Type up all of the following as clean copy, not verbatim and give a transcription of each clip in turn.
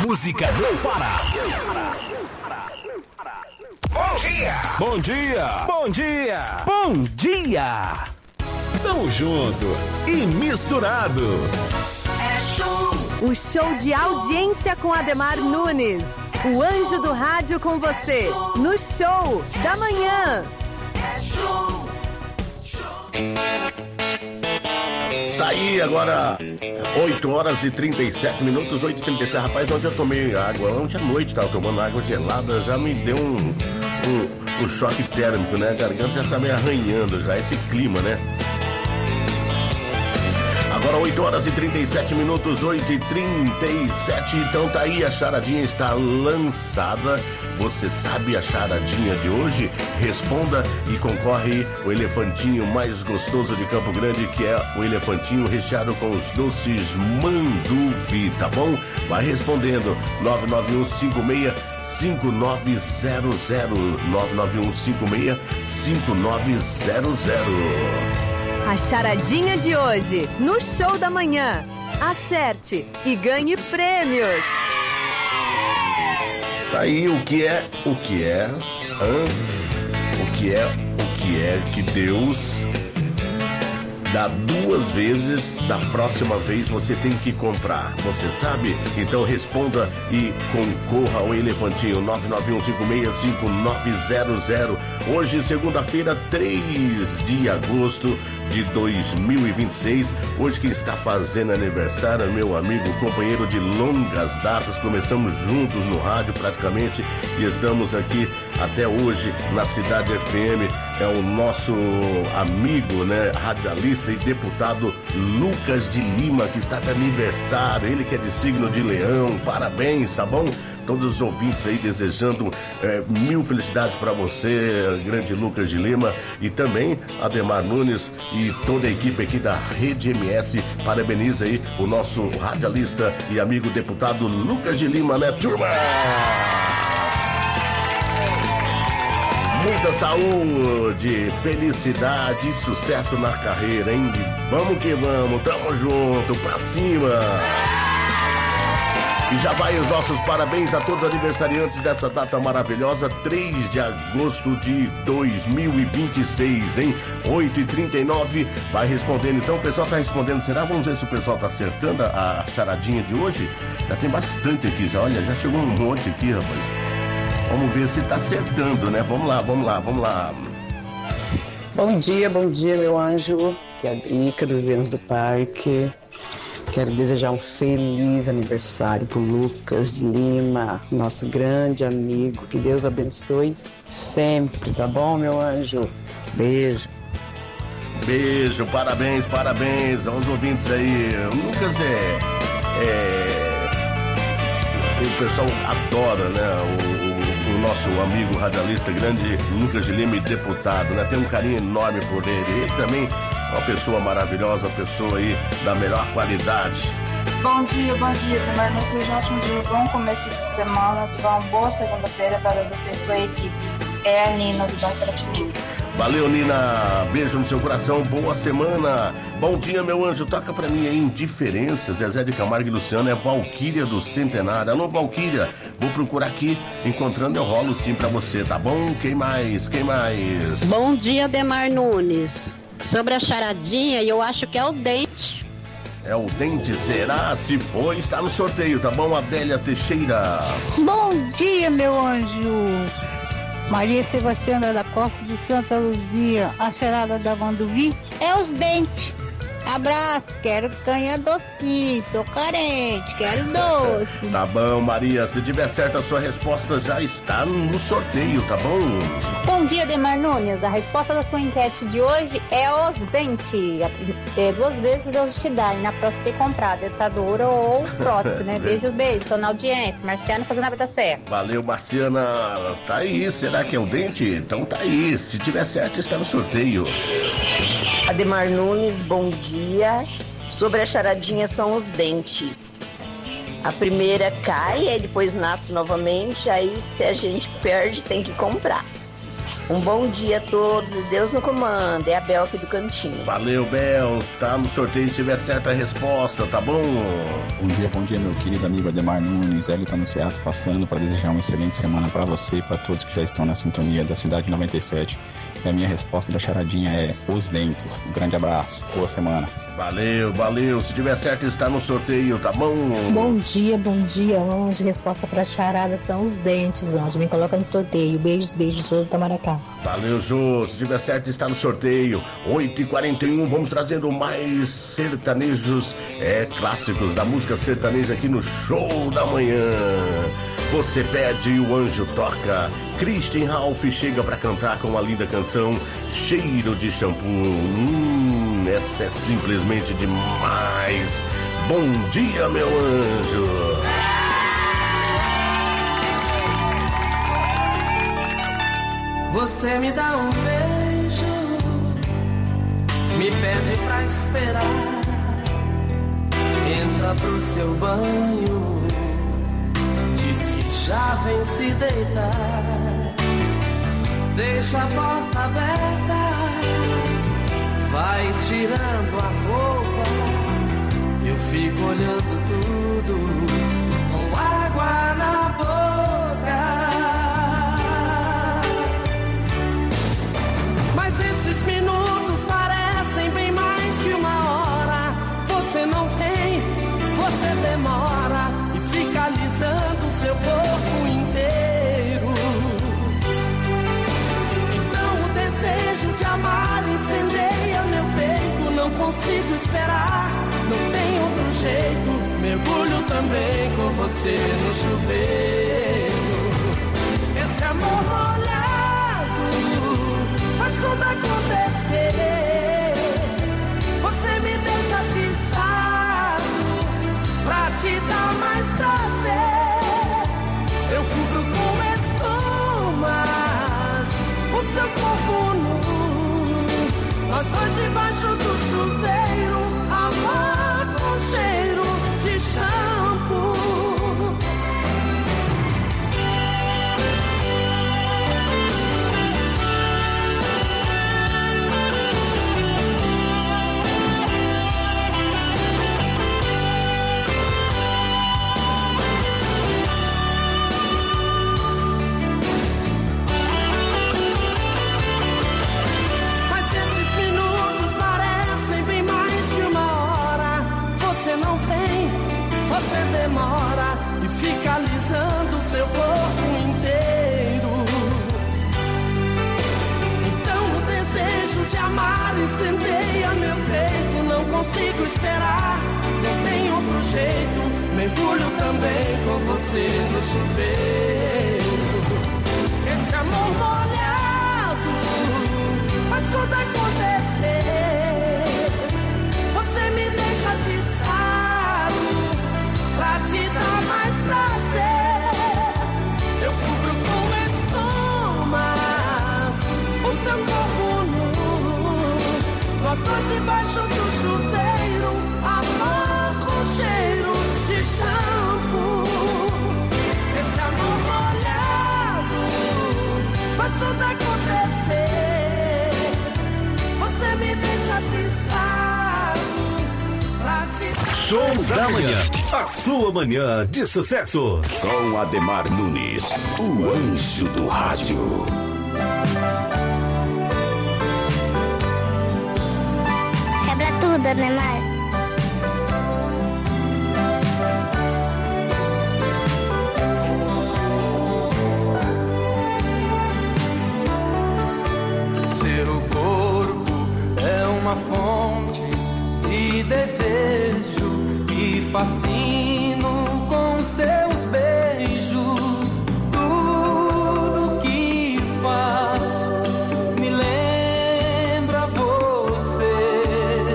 música não para. Bom dia! Bom dia! Bom dia! Bom dia! Tamo junto e misturado. É show! O show de audiência com Ademar Nunes. O anjo do rádio com você. No Show da Manhã. É show! Tá aí agora 8 horas e 37 minutos, 8h37. Rapaz, ontem eu tomei água, ontem à noite tava tomando água gelada, já me deu um choque térmico, né? A garganta já tá meio arranhando já, esse clima, né? Agora 8 horas e 37 minutos, 8h37. Então tá aí, a charadinha está lançada. Você sabe a charadinha de hoje? Responda e concorre aí o elefantinho mais gostoso de Campo Grande, que é o elefantinho recheado com os doces Manduvi, tá bom? Vai respondendo 991565900, 991565900. A charadinha de hoje, no Show da Manhã. Acerte e ganhe prêmios. Tá aí o que é que Deus dá 2 vezes, da próxima vez você tem que comprar. Você sabe? Então responda e concorra ao elefantinho 991565900. Hoje, segunda-feira, 3 de agosto de 2026. Hoje quem está fazendo aniversário é meu amigo, companheiro de longas datas. Começamos juntos no rádio praticamente e estamos aqui até hoje na Cidade FM. É o nosso amigo, né, radialista e deputado Lucas de Lima, que está de aniversário. Ele que é de signo de Leão. Parabéns, tá bom? Todos os ouvintes aí desejando mil felicidades para você, grande Lucas de Lima, e também Ademar Nunes e toda a equipe aqui da Rede MS. Parabeniza aí o nosso radialista e amigo deputado Lucas de Lima, né, turma? Muita saúde, felicidade e sucesso na carreira, hein? Vamos que vamos, tamo junto, pra cima! E já vai os nossos parabéns a todos os aniversariantes dessa data maravilhosa, 3 de agosto de 2026, hein? 8h39, vai respondendo. Então o pessoal tá respondendo, será? Vamos ver se o pessoal tá acertando a charadinha de hoje. Já tem bastante aqui, já, olha, já chegou um monte aqui, rapaz. Vamos ver se tá acertando, né? Vamos lá. Bom dia, meu anjo. Que é a Drica dos Ventos do Parque. Quero desejar um feliz aniversário pro Lucas de Lima, nosso grande amigo. Que Deus abençoe sempre, tá bom, meu anjo? Beijo. Beijo, parabéns aos ouvintes aí. O Lucas o pessoal adora, né? O nosso amigo radialista, grande Lucas de Lima, e deputado, né? Tem um carinho enorme por ele. Ele também é uma pessoa maravilhosa, uma pessoa aí da melhor qualidade. Bom dia, Ademar Nunes. Desejo um ótimo dia, bom começo de semana, uma boa segunda-feira para você e sua equipe. É a Nina do Dom Pratini. Valeu, Nina. Beijo no seu coração. Boa semana. Bom dia, meu anjo. Toca pra mim aí Indiferença. Zezé de Camargo e Luciano. É Valquíria do Centenário. Alô, Valquíria. Vou procurar aqui. Encontrando, eu rolo sim pra você, tá bom? Quem mais? Bom dia, Ademar Nunes. Sobre a charadinha, eu acho que é o dente. É o dente, será? Se for, está no sorteio, tá bom, Adélia Teixeira? Bom dia, meu anjo. Maria Sebastiana da Costa de Santa Luzia. A charada da Manduvi é os dentes. Abraço, quero canha docinho, tô carente, quero doce. Tá bom, Maria, se tiver certa a sua resposta já está no sorteio, tá bom? Bom dia, Ademar Nunes. A resposta da sua enquete de hoje é os dentes. 2 vezes Deus te dá, e na próxima tem que comprar dentadura ou prótese, né? Beijo, tô na audiência. Marciana fazendo a da Serra. Valeu, Marciana. Tá aí, será que é o dente? Então tá aí, se tiver certo está no sorteio. Ademar Nunes, bom dia. Sobre a charadinha são os dentes. A primeira cai, aí depois nasce novamente, aí se a gente perde tem que comprar. Um bom dia a todos e Deus no comando. É a Bel aqui do Cantinho. Valeu, Bel. Tá no sorteio se tiver certa resposta, tá bom? Bom dia, meu querido amigo Ademar Nunes. Ele tá no Seattle passando para desejar uma excelente semana para você e para todos que já estão na sintonia da Cidade 97. E a minha resposta da charadinha é os dentes. Um grande abraço. Boa semana. Valeu. Se tiver certo, está no sorteio, tá bom? Bom dia, Anjo. Resposta pra charada são os dentes, Anjo. Me coloca no sorteio. Beijos, sou do Tamaracá. Valeu, Jô. Se tiver certo, está no sorteio. 8h41, vamos trazendo mais sertanejos, clássicos da música sertaneja aqui no Show da Manhã. Você pede e o anjo toca. Christian Ralph chega pra cantar com a linda canção Cheiro de Shampoo. Essa é simplesmente demais. Bom dia, meu anjo. Você me dá um beijo, me pede pra esperar, entra pro seu banho, diz que já vem se deitar, deixa a porta aberta, vai tirando a roupa, eu fico olhando tudo com água na boca. Mas esses minutos parecem bem mais que uma hora. Você não vem, você demora e fica alisando o seu corpo inteiro. Então o desejo de amar incendeia meu peito. Não consigo esperar, não tem outro jeito. Mergulho também com você no chuveiro. Esse amor molhado faz tudo acontecer. Você me deixa atiçado pra te dar mais prazer. Eu cubro com espumas o seu corpo nu, nós dois debaixo do chuveiro, amor com cheiro de shampoo. Demora e fica alisando o seu corpo inteiro. Então o desejo de amar incendeia meu peito. Não consigo esperar, não tem outro jeito. Mergulho também com você no chuveiro. Esse amor molhado faz tudo acontecer. Você me deixa atiçado pra te dar mais prazer. Eu cubro com espumas o seu corpo nu, nós dois debaixo do chuveiro, amor com cheiro de shampoo. Esse amor molhado faz tudo acontecer. Você me deixa atiçado pra te dar. Show da Manhã, a sua manhã de sucessos. Com Ademar Nunes, o anjo do rádio. Quebra tudo, Ademar. Seu corpo é uma fonte de desejo e fascino com seus beijos. Tudo que faço me lembra você.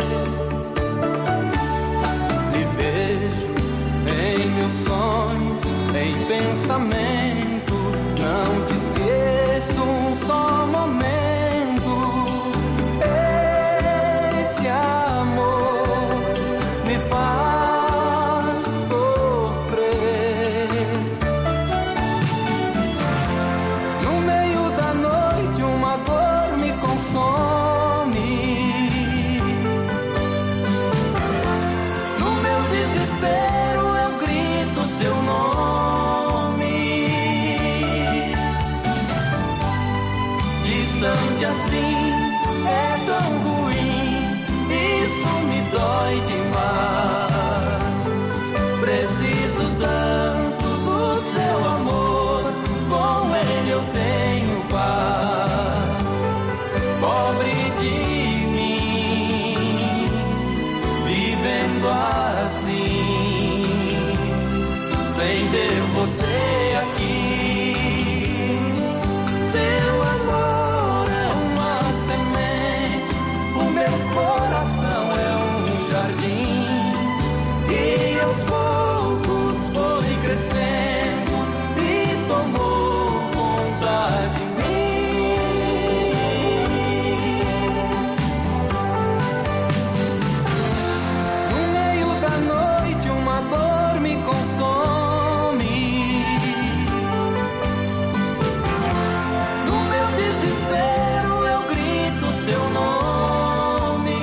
Me vejo em meus sonhos, em pensamento. Não te esqueço um só momento. Esse amor me faz sofrer. No meio da noite, uma sem ter você aqui. Seu amor é uma semente, o meu coração é um jardim, e aos poucos foi crescendo e tomou conta de mim. No meio da noite uma dor me consome, no meu desespero eu grito seu nome.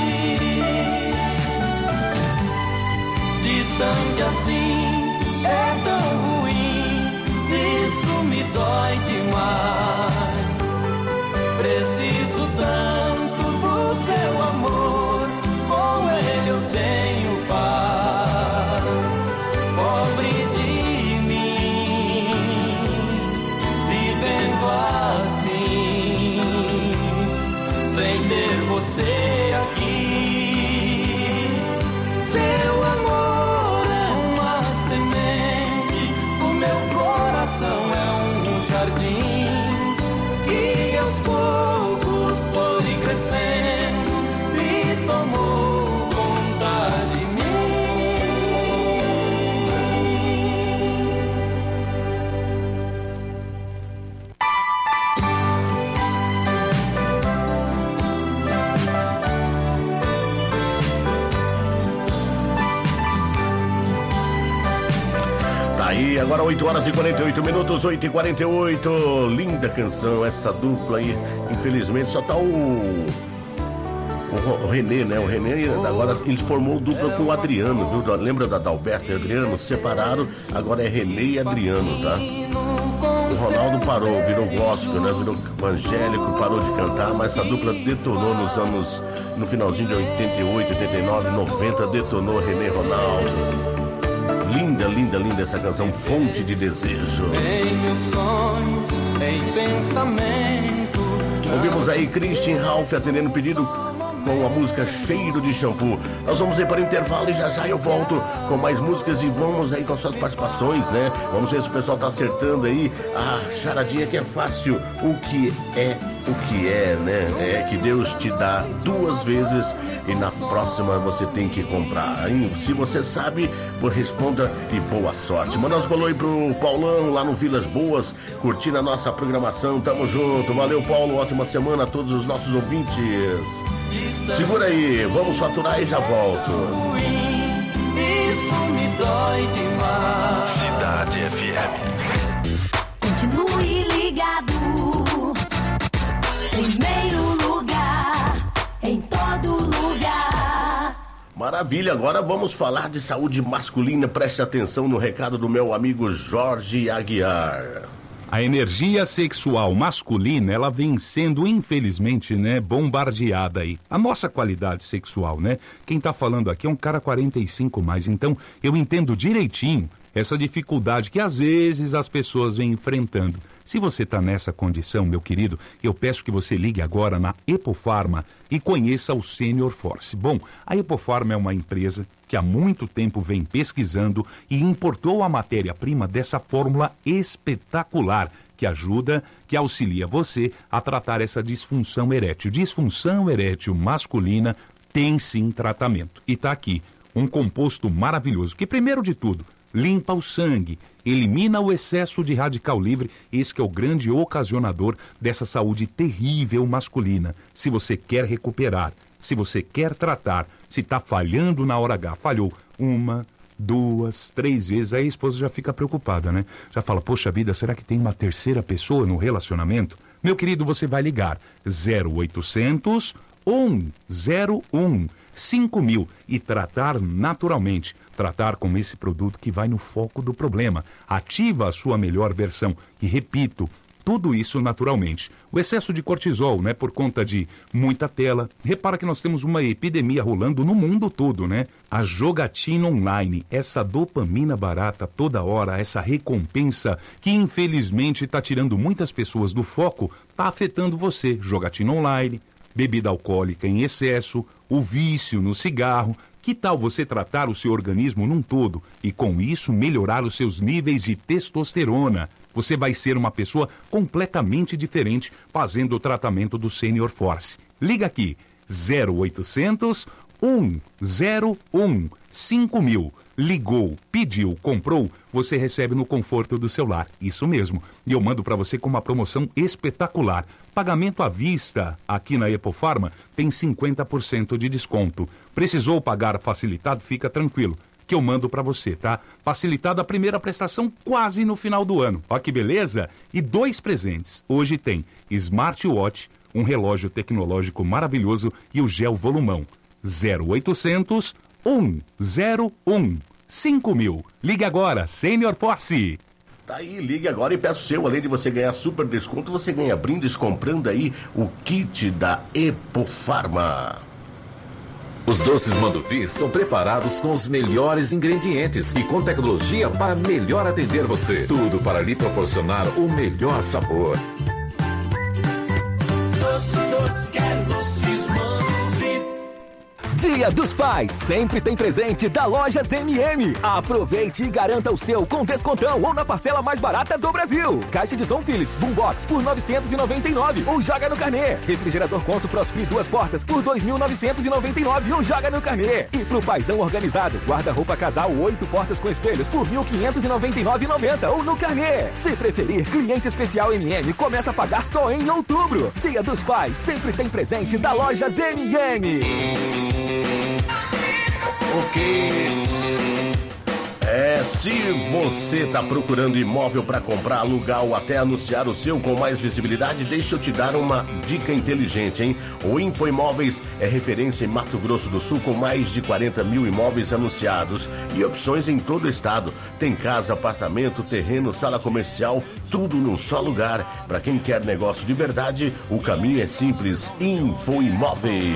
Distante assim é tão ruim, isso me dói demais. Preciso tanto do seu amor, com ele eu tenho paz. Pobre de mim, vivendo assim, sem ter você aqui. Seu amor é uma semente, o meu coração é um jardim, que aos poucos foi crescendo e tomou conta de mim. Tá aí, agora 8 horas e 48 minutos, 8h48. Linda canção, essa dupla aí. Infelizmente só tá o Renê, né? O Renê agora ele formou dupla com o Adriano, viu? Lembra da Adalberto e Adriano? Separaram, agora é Renê e Adriano, tá? O Ronaldo parou, virou gospel, né? Virou evangélico, parou de cantar, mas essa dupla detonou no finalzinho de 88, 89, 90, detonou Renê e Ronaldo. Linda, linda, linda essa canção, Fonte de Desejo. Em meus sonhos, em pensamento. Ouvimos aí Christian Ralph atendendo o pedido com a música Cheiro de Shampoo. Nós vamos aí para o intervalo e já já eu volto com mais músicas e vamos aí com as suas participações, né? Vamos ver se o pessoal tá acertando aí a charadinha que é fácil. O que é, né? É que Deus te dá 2 vezes e na próxima você tem que comprar. Aí, se você sabe, responda e boa sorte. Manda uns bolão aí pro Paulão lá no Vilas Boas, curtindo a nossa programação. Tamo junto. Valeu, Paulo. Ótima semana a todos os nossos ouvintes. Segura aí, vamos faturar e já volto. Isso me dói demais. Cidade FM. Continue ligado. Primeiro lugar, em todo lugar. Maravilha, agora vamos falar de saúde masculina. Preste atenção no recado do meu amigo Jorge Aguiar. A energia sexual masculina, ela vem sendo, infelizmente, né, bombardeada aí. A nossa qualidade sexual, né? Quem tá falando aqui é um cara 45 mais, então eu entendo direitinho essa dificuldade que às vezes as pessoas vêm enfrentando. Se você está nessa condição, meu querido, eu peço que você ligue agora na Epofarma e conheça o Senior Force. Bom, a Epofarma é uma empresa que há muito tempo vem pesquisando e importou a matéria-prima dessa fórmula espetacular que ajuda, que auxilia você a tratar essa disfunção erétil. Disfunção erétil masculina tem sim tratamento. E está aqui um composto maravilhoso que, primeiro de tudo, limpa o sangue, elimina o excesso de radical livre, esse que é o grande ocasionador dessa saúde terrível masculina. Se você quer recuperar, se você quer tratar, se está falhando na hora H, falhou 1, 2, 3 vezes, aí a esposa já fica preocupada, né? Já fala, poxa vida, será que tem uma terceira pessoa no relacionamento? Meu querido, você vai ligar 0800 101 5000 e tratar naturalmente. Tratar com esse produto que vai no foco do problema. Ativa a sua melhor versão. E repito, tudo isso naturalmente. O excesso de cortisol, né, por conta de muita tela. Repara que nós temos uma epidemia rolando no mundo todo, né? A jogatina online, essa dopamina barata toda hora, essa recompensa que infelizmente está tirando muitas pessoas do foco, está afetando você. Jogatina online, bebida alcoólica em excesso, o vício no cigarro, Que tal você tratar o seu organismo num todo e, com isso, melhorar os seus níveis de testosterona? Você vai ser uma pessoa completamente diferente fazendo o tratamento do Senior Force. Liga aqui, 0800 101 5000. Ligou, pediu, comprou, você recebe no conforto do seu lar. Isso mesmo. E eu mando para você com uma promoção espetacular. Pagamento à vista. Aqui na Epofarma tem 50% de desconto. Precisou pagar facilitado? Fica tranquilo, que eu mando para você, tá? Facilitado a primeira prestação quase no final do ano. Ó que beleza! E 2 presentes. Hoje tem Smartwatch, um relógio tecnológico maravilhoso e o gel volumão. 0800 101 5000. Ligue agora, Senior Force. Tá aí, ligue agora e peça o seu. Além de você ganhar super desconto, você ganha brindes comprando aí o kit da Epofarma. Os doces Manduvi são preparados com os melhores ingredientes e com tecnologia para melhor atender você. Tudo para lhe proporcionar o melhor sabor. Doce, quero doces Manduvi. Dia dos Pais sempre tem presente da Lojas MM. Aproveite e garanta o seu com descontão ou na parcela mais barata do Brasil. Caixa de som Philips Boombox por 999 ou joga no carnê. Refrigerador Consul Frostfree 2 portas por 2.999 ou joga no carnê. E pro paizão organizado, guarda-roupa casal 8 portas com espelhos por 1.599,90 ou no carnê. Se preferir, cliente especial MM começa a pagar só em outubro. Dia dos Pais sempre tem presente da Lojas MM. Ok. Se você está procurando imóvel para comprar, alugar ou até anunciar o seu com mais visibilidade, deixa eu te dar uma dica inteligente, hein? O Infoimóveis é referência em Mato Grosso do Sul com mais de 40 mil imóveis anunciados e opções em todo o estado. Tem casa, apartamento, terreno, sala comercial, tudo num só lugar. Para quem quer negócio de verdade, o caminho é simples. Infoimóveis.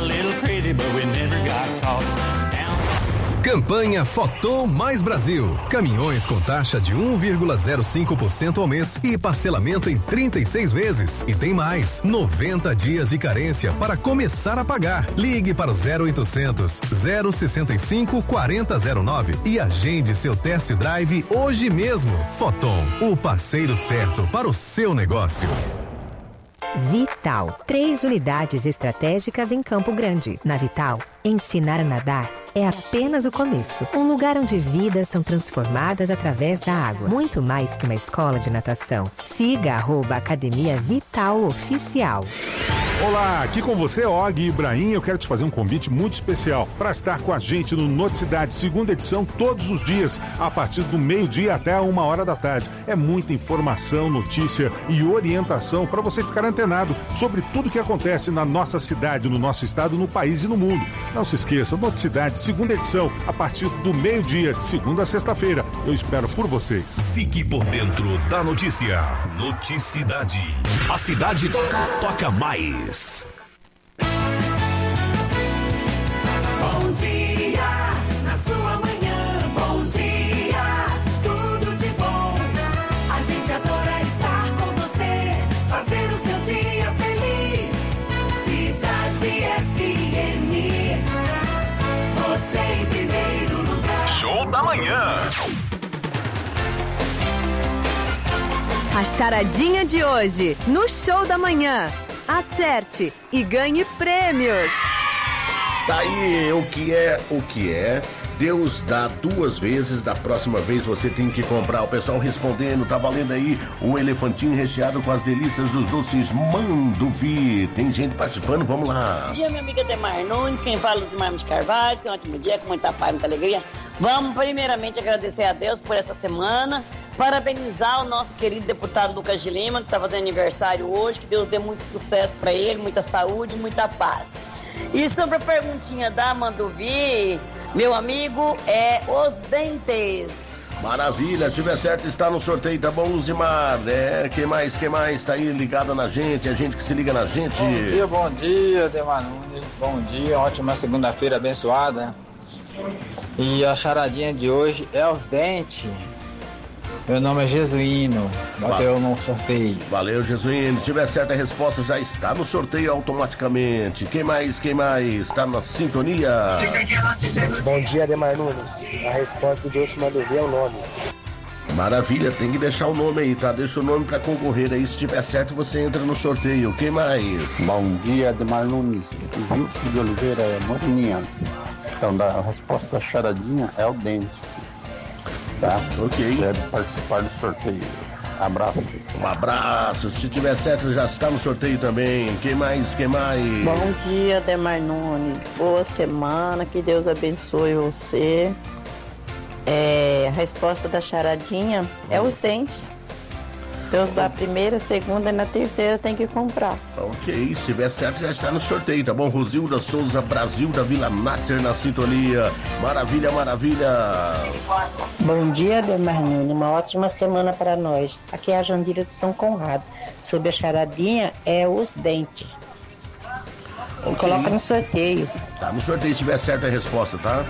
Campanha Foton Mais Brasil. Caminhões com taxa de 1,05% ao mês e parcelamento em 36 vezes. E tem mais, 90 dias de carência para começar a pagar. Ligue para o 0800 065 4009 e agende seu test drive hoje mesmo. Foton, o parceiro certo para o seu negócio. Vital, 3 unidades estratégicas em Campo Grande. Na Vital, ensinar a nadar é apenas o começo. Um lugar onde vidas são transformadas através da água. Muito mais que uma escola de natação. Siga @Academia Vital Oficial. Olá, aqui com você, Og Ibrahim. Eu quero te fazer um convite muito especial para estar com a gente no Noticidade, segunda edição, todos os dias, a partir do meio-dia até 1h da tarde. É muita informação, notícia e orientação para você ficar antenado sobre tudo que acontece na nossa cidade, no nosso estado, no país e no mundo. Não se esqueça, Noticidade, segunda edição, a partir do meio-dia, de segunda a sexta-feira. Eu espero por vocês. Fique por dentro da notícia. Noticidade. A cidade toca mais. Bom dia, na sua manhã, bom dia, tudo de bom. A gente adora estar com você, fazer o seu dia feliz. Cidade FM, você em primeiro lugar. Show da manhã. A charadinha de hoje, no Show da Manhã. Acerte e ganhe prêmios. Tá aí, o que é? Deus dá 2 vezes, da próxima vez você tem que comprar. O pessoal respondendo, tá valendo aí o elefantinho recheado com as delícias dos doces Manduvi. Tem gente participando, vamos lá. Bom dia, minha amiga Demar Nunes, quem fala de Marmos de Carvalho, um ótimo dia, com muita paz, muita alegria. Vamos primeiramente agradecer a Deus por essa semana, parabenizar o nosso querido deputado Lucas de Lima, que está fazendo aniversário hoje, que Deus dê muito sucesso para ele, muita saúde, muita paz. E sobre a perguntinha da Manduvi, meu amigo, é os dentes. Maravilha, se tiver certo está no sorteio, tá bom, Luzimar? Quem mais tá aí ligado na gente, a gente que se liga na gente. Bom dia, Demar Nunes, bom dia, ótima segunda-feira abençoada. E a charadinha de hoje é os dentes. Meu nome é Jesuíno. Bateu no sorteio. Valeu, Jesuíno. Se tiver certa resposta, já está no sorteio automaticamente. Quem mais? Está na sintonia? Bom dia, Ademar Nunes. A resposta do Doce Manduvi é o nome. Maravilha, tem que deixar o nome aí, tá? Deixa o nome pra concorrer aí. Se tiver certo, você entra no sorteio. Quem mais? Bom dia, Ademar Nunes. Wilson de Oliveira, Moreninhas. Então, a resposta da charadinha é o dente. Tá? Ok. Deve participar do sorteio. Abraço. Um abraço. Se tiver certo, já está no sorteio também. Quem mais? Bom dia, Ademar Nunes. Boa semana. Que Deus abençoe você. A resposta da charadinha é os dentes. Deus dá a primeira, a segunda e na terceira tem que comprar. Ok, se tiver certo já está no sorteio, tá bom? Rosilda Souza Brasil da Vila Nasser na sintonia. Maravilha, maravilha. Bom dia, Ademar Nunes. Uma ótima semana para nós. Aqui é a Jandira de São Conrado. Sobre a charadinha é os dentes. Okay. Coloca no sorteio. Tá no sorteio, se tiver certa a resposta, tá?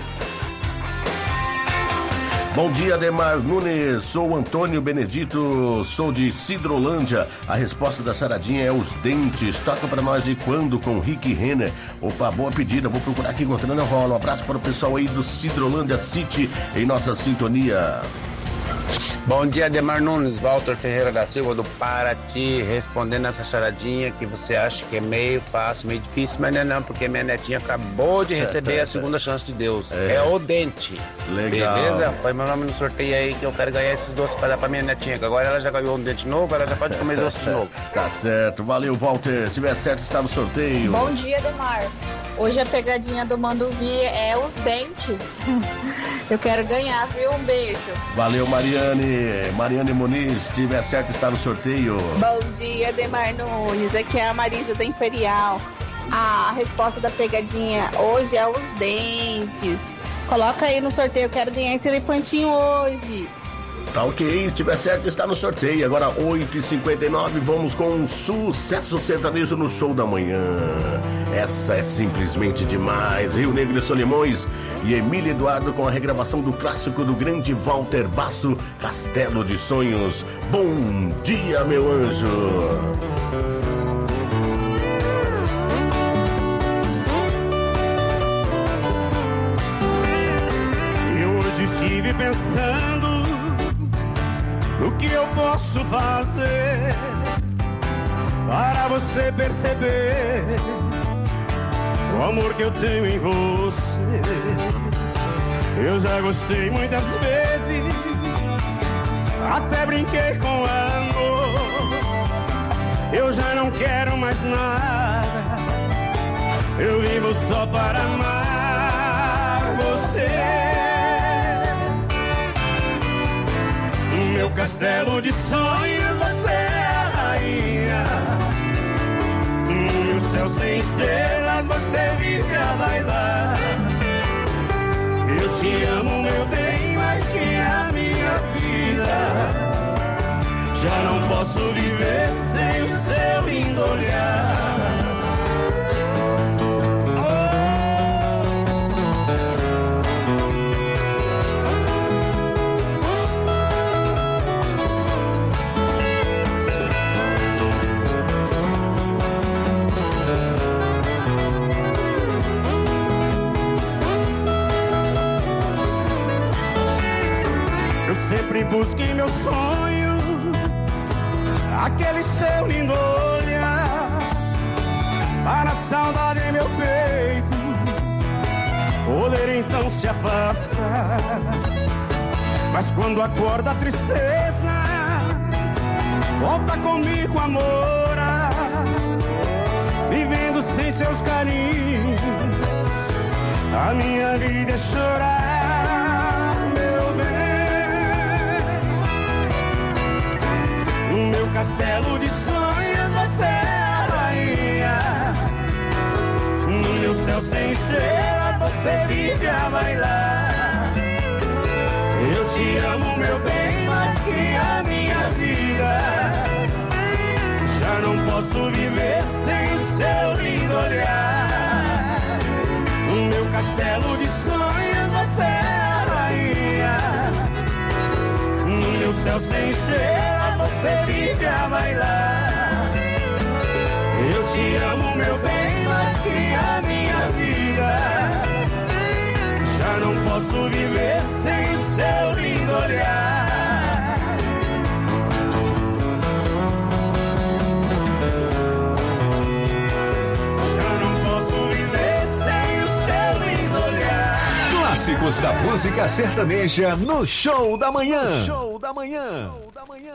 Bom dia, Ademar Nunes, sou Antônio Benedito, sou de Sidrolândia. A resposta da charadinha é os dentes. Toca pra nós de quando com Rick Renner. Opa, boa pedida, vou procurar aqui encontrando a rola. Um abraço para o pessoal aí do Sidrolândia City em nossa sintonia. Bom dia, Ademar Nunes, Walter Ferreira da Silva do Paraty, respondendo essa charadinha que você acha que é meio fácil, meio difícil, mas não é não, porque minha netinha acabou de receber a segunda chance de Deus. É o dente. Legal. Beleza? Põe meu nome no sorteio aí que eu quero ganhar esses doces para dar pra minha netinha, que agora ela já ganhou um dente novo, ela já pode comer doce de novo. Tá certo, valeu, Walter. Se tiver certo, está no sorteio. Bom dia, Ademar. Hoje a pegadinha do Manduvi é os dentes. Eu quero ganhar, viu? Um beijo. Valeu, Mariane. Mariane Muniz, se tiver certo, está no sorteio. Bom dia, Ademar Nunes. Aqui é a Marisa da Imperial. A resposta da pegadinha hoje é os dentes. Coloca aí no sorteio, eu quero ganhar esse elefantinho hoje. Tá ok, se tiver certo, está no sorteio. Agora 8h59, vamos com um sucesso sertanejo no show da manhã. Essa é simplesmente demais. Rio Negro e Solimões e Emília Eduardo com a regravação do clássico do grande Walter Basso, Castelo de Sonhos. Bom dia, meu anjo. Eu hoje estive pensando o que eu posso fazer para você perceber o amor que eu tenho em você. Eu já gostei muitas vezes, até brinquei com amor. Eu já não quero mais nada, eu vivo só para amar você. Meu castelo de sonhos, você é a rainha. No céu sem estrelas, você vive a bailar. Eu te amo, meu bem, mais que a minha vida. Já não posso viver sem o seu lindo olhar. Sempre busco em meus sonhos aquele seu lindo olhar, para a saudade em meu peito poder então se afastar. Mas quando acorda a tristeza, volta comigo a morar, vivendo sem seus carinhos, a minha vida é chorar, meu bem. Meu castelo de sonhos, você é a rainha. No meu céu sem estrelas, você vive a bailar. Eu te amo, meu bem, mais que a minha vida. Já não posso viver sem o seu lindo olhar. Meu castelo de sonhos, você é a rainha. No meu céu sem estrelas você vive a bailar. Eu te amo, meu bem, mais que a minha vida. Já não posso viver sem o seu lindo olhar. Clássicos da música sertaneja no Show da Manhã. Show da Manhã. Show da Manhã.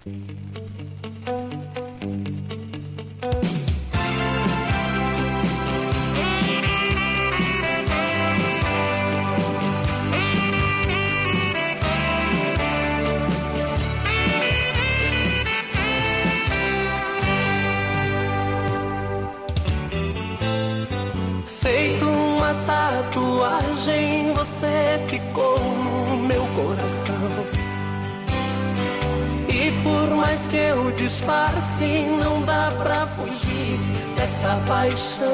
Feito uma tatuagem, você ficou no meu coração. E por mais que eu disfarce, não dá pra fugir dessa paixão.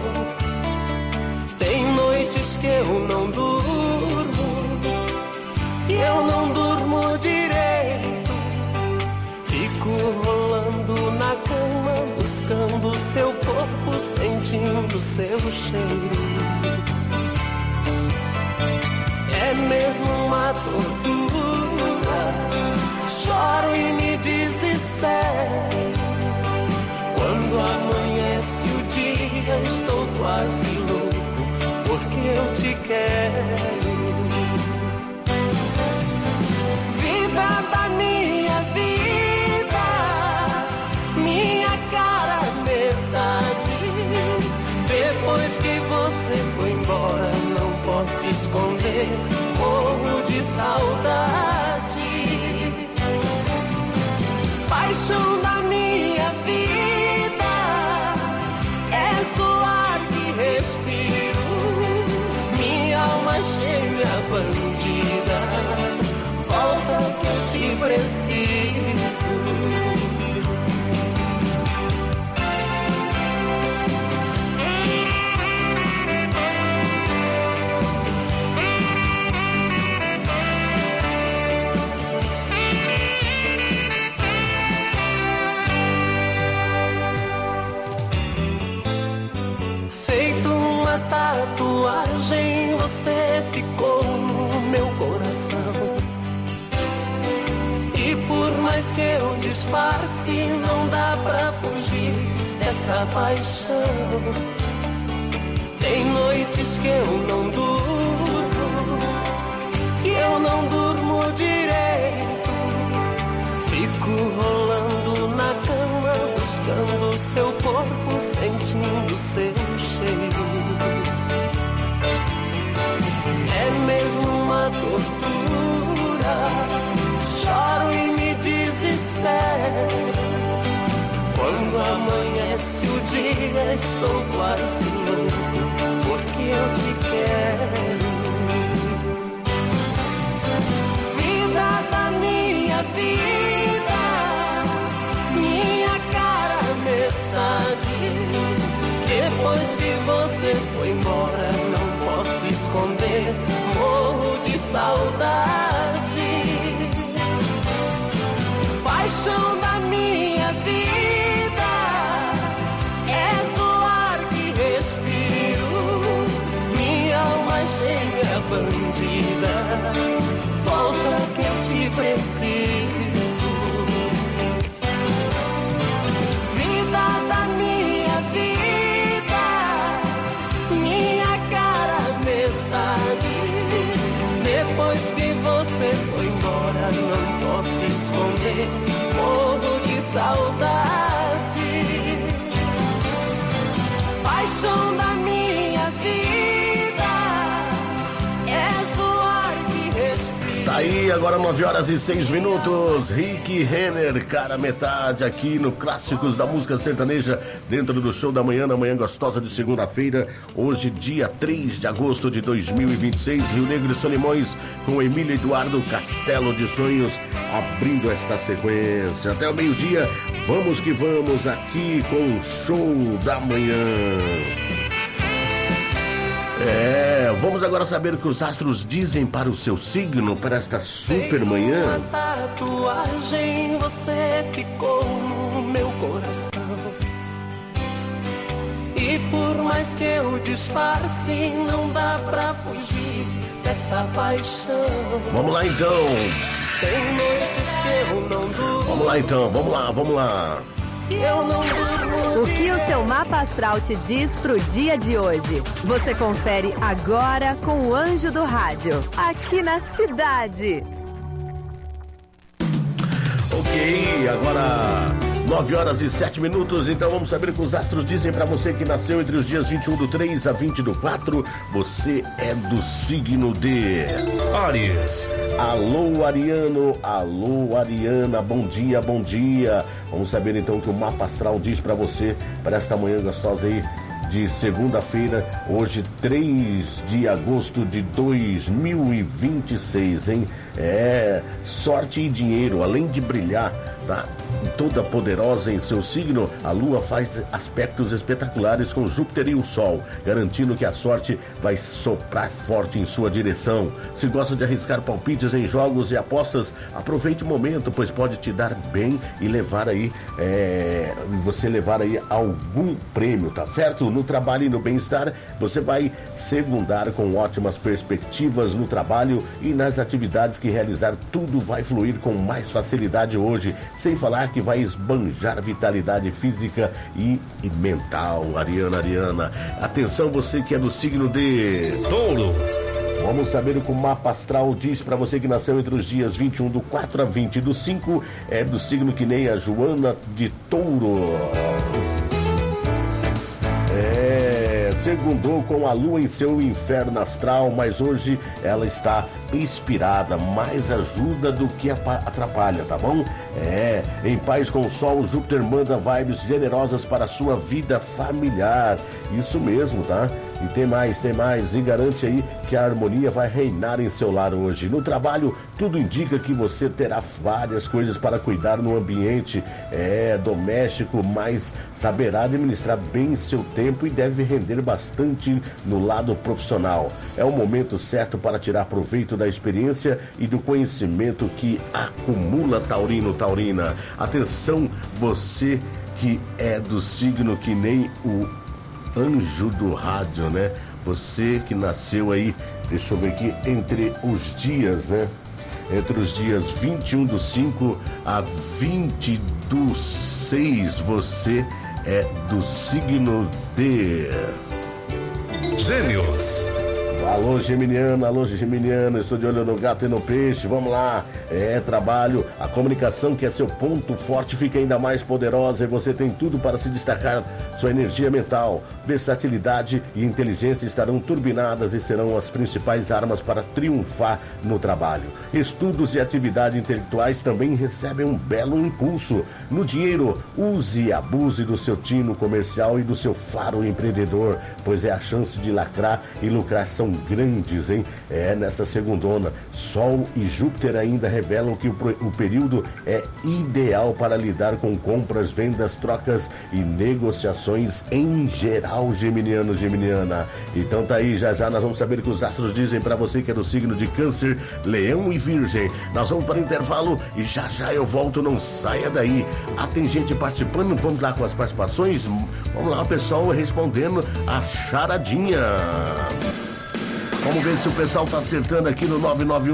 Tem noites que eu não durmo, que eu não durmo direito. Fico rolando na cama, buscando seu corpo, sentindo seu cheiro. É mesmo uma tortura, choro e me desespero. Quando amanhece o dia, estou quase louco, porque eu te quero. Vida da minha vida, minha cara metade. Depois que você foi embora, não posso esconder, morro de saudade. Paixão da minha vida, és o ar que respiro. Minha alma gêmea bandida, volta que eu te preciso. Tatuagem, você ficou no meu coração. E por mais que eu disfarce, não dá pra fugir dessa paixão. Tem noites que eu não durmo, que eu não durmo direito. Fico rolando na cama, buscando seu corpo, sentindo seu cheiro. É mesmo uma tortura, choro e me desespero. Quando amanhece o dia, estou quase louco, porque eu te quero. Vida da minha vida, minha cara metade. Depois que você foi embora, não posso esconder, morro de saudade. Paixão da minha vida, és o ar que respiro. Minha alma gêmea bandida, volta que eu te preciso. Vida da minha vida, minha cara metade. Depois que você foi embora, não posso esconder, morro de saudade. Paixão da minha vida, és o ar que respiro. Tá aí, agora 9h06. Rick Renner, cara metade, aqui no Clássicos da Música Sertaneja, dentro do Show da Manhã, na manhã gostosa de segunda-feira, hoje dia 3 de agosto de 2026, Rio Negro e Solimões, com Emílio Eduardo, Castelo de Sonhos, abrindo esta sequência. Até o meio-dia, vamos que vamos aqui com o Show da Manhã. Vamos agora saber o que os astros dizem para o seu signo para esta super manhã. Uma tatuagem, você ficou no meu coração. E por mais que eu disfarce, não dá pra fugir dessa paixão. Vamos lá então. Tem noites que eu não durmo. Vamos lá então, vamos lá. Eu não durmo. O que o seu mapa astral te diz pro dia de hoje? Você confere agora com o Anjo do Rádio, aqui na cidade. Ok, agora 9 horas e 7 minutos, então vamos saber o que os astros dizem para você que nasceu entre os dias 21/3 a 20/4. Você é do signo de Áries. Alô, Ariano, alô, Ariana, bom dia, bom dia. Vamos saber então o que o mapa astral diz para você para esta manhã gostosa aí de segunda-feira, hoje 3 de agosto de 2026, hein? Sorte e dinheiro, além de brilhar, tá? Toda poderosa em seu signo, a Lua faz aspectos espetaculares com Júpiter e o Sol, garantindo que a sorte vai soprar forte em sua direção. Se gosta de arriscar palpites em jogos e apostas, aproveite o momento, pois pode te dar bem e levar aí, você levar aí algum prêmio, tá certo? No trabalho e no bem-estar, você vai segundar com ótimas perspectivas no trabalho e nas atividades que realizar, tudo vai fluir com mais facilidade hoje, sem falar que vai esbanjar vitalidade física e mental. Ariana. Atenção, você que é do signo de Touro. Vamos saber o que o mapa astral diz para você que nasceu entre os dias 21/4 a 20/5. É do signo que nem a Joana de Touro. Segundou com a Lua em seu inferno astral, mas hoje ela está inspirada, mais ajuda do que atrapalha, tá bom? Em paz com o Sol, Júpiter manda vibes generosas para a sua vida familiar. Isso mesmo, tá? E tem mais, e garante aí que a harmonia vai reinar em seu lar hoje. No trabalho, tudo indica que você terá várias coisas para cuidar no ambiente doméstico, mas saberá administrar bem seu tempo e deve render bastante no lado profissional. É o momento certo para tirar proveito da experiência e do conhecimento que acumula Taurina. Atenção, você que é do signo que nem o Anjo do Rádio, né? Você que nasceu aí, deixa eu ver aqui, entre os dias, né? Entre os dias 21/5 a 20/6, você é do signo de Gêmeos. Alô, Geminiano, estou de olho no gato e no peixe, vamos lá. Trabalho, a comunicação que é seu ponto forte fica ainda mais poderosa e você tem tudo para se destacar. Sua energia mental, versatilidade e inteligência estarão turbinadas e serão as principais armas para triunfar no trabalho. Estudos e atividades intelectuais também recebem um belo impulso. No dinheiro, use e abuse do seu tino comercial e do seu faro empreendedor, pois a chance de lacrar e lucrar são grandes, hein? Nesta segundona, Sol e Júpiter ainda revelam que o período é ideal para lidar com compras, vendas, trocas e negociações em geral, Geminiana. Então tá aí, já nós vamos saber o que os astros dizem para você que é do signo de Câncer, Leão e Virgem. Nós vamos para o intervalo e já eu volto, não saia daí. Tem gente participando, vamos lá com as participações? Vamos lá, pessoal, respondendo a charadinha. Vamos ver se o pessoal tá acertando aqui no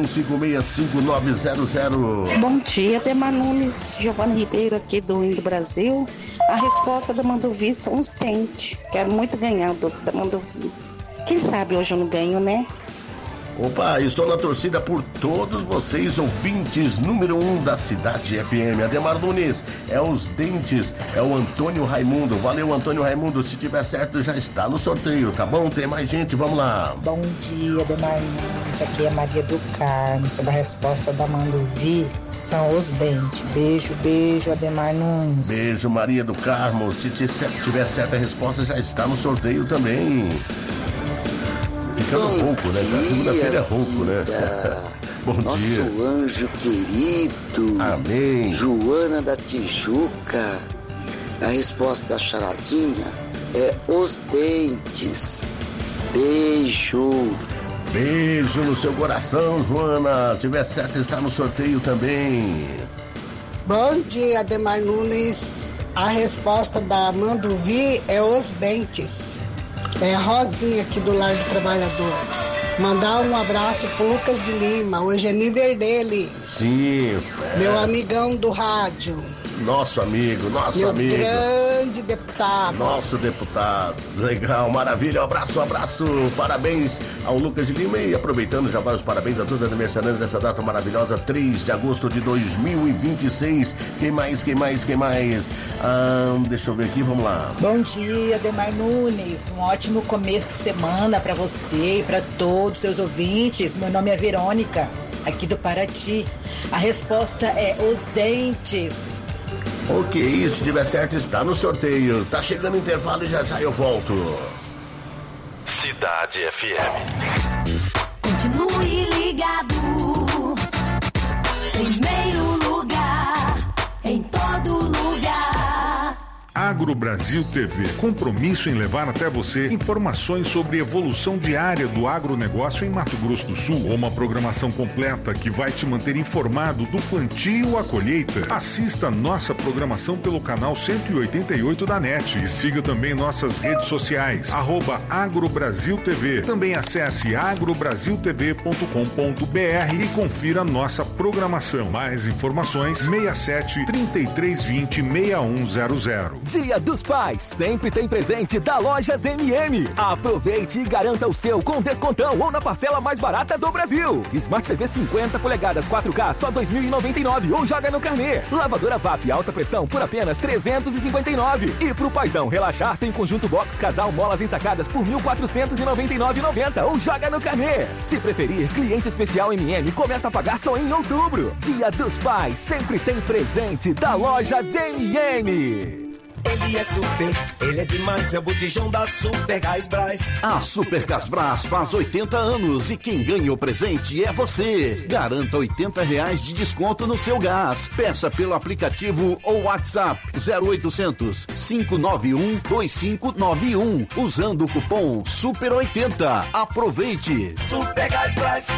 991565900. Bom dia, Ademar Nunes, Giovana Ribeiro aqui do Indo Brasil. A resposta da Mandovi são os dentes. Quero muito ganhar o doce da Mandovi. Quem sabe hoje eu não ganho, né? Opa, estou na torcida por todos vocês, ouvintes número 1 da Cidade FM. Ademar Nunes, é os dentes, é o Antônio Raimundo. Valeu, Antônio Raimundo, se tiver certo já está no sorteio, tá bom? Tem mais gente, vamos lá. Bom dia, Ademar Nunes, aqui é Maria do Carmo. Sobre a resposta da Mandovi, são os dentes. Beijo, Ademar Nunes. Beijo, Maria do Carmo, se tiver certa resposta já está no sorteio também. Ficando rouco, né? Segunda-feira é rouco, né? Bom Nosso dia. Nosso anjo querido. Amém. Joana da Tijuca. A resposta da charadinha é os dentes. Beijo. Beijo no seu coração, Joana. Se tiver certo, está no sorteio também. Bom dia, Ademar Nunes. A resposta da Manduvi é os dentes. É a Rosinha aqui do Lar do Trabalhador. Mandar um abraço pro Lucas de Lima, hoje é líder dele. Sim. Meu amigão do rádio. Nosso amigo, nosso meu amigo. Grande deputado. Nosso deputado. Legal, maravilha. Um abraço, Parabéns ao Lucas de Lima. E aproveitando já vários parabéns a todos os aniversariantes dessa data maravilhosa, 3 de agosto de 2026. Quem mais? Deixa eu ver aqui, vamos lá. Bom dia, Ademar Nunes. Um ótimo começo de semana para você e para todos os seus ouvintes. Meu nome é Verônica, aqui do Paraty. A resposta é os dentes. Ok, se tiver certo, está no sorteio. Tá chegando o intervalo e já eu volto. Cidade FM. Continue ligado. Primeiro lugar, em todo lugar. Agro Brasil TV, compromisso em levar até você informações sobre evolução diária do agronegócio em Mato Grosso do Sul. Uma programação completa que vai te manter informado do plantio à colheita. Assista nossa programação pelo canal 188 da NET e siga também nossas redes sociais, @AgroBrasilTV. Também acesse agrobrasiltv.com.br e confira nossa programação. Mais informações 67 3320 6100. Dia dos Pais sempre tem presente da Lojas MM. Aproveite e garanta o seu com descontão ou na parcela mais barata do Brasil. Smart TV 50 polegadas 4K só 2.099 ou joga no carnê. Lavadora VAP alta pressão por apenas 359. E pro paizão relaxar tem conjunto box casal molas ensacadas por 1.499,90 ou joga no carnê. Se preferir, cliente especial MM começa a pagar só em outubro. Dia dos Pais sempre tem presente da Lojas MM. Ele é super, ele é demais, é o botijão da Super Gás Brás. A Super Gás Brás faz 80 anos e quem ganha o presente é você. Garanta R$80 de desconto no seu gás. Peça pelo aplicativo ou WhatsApp 0800 591 2591 usando o cupom SUPER80. Aproveite. Super Gás Brás.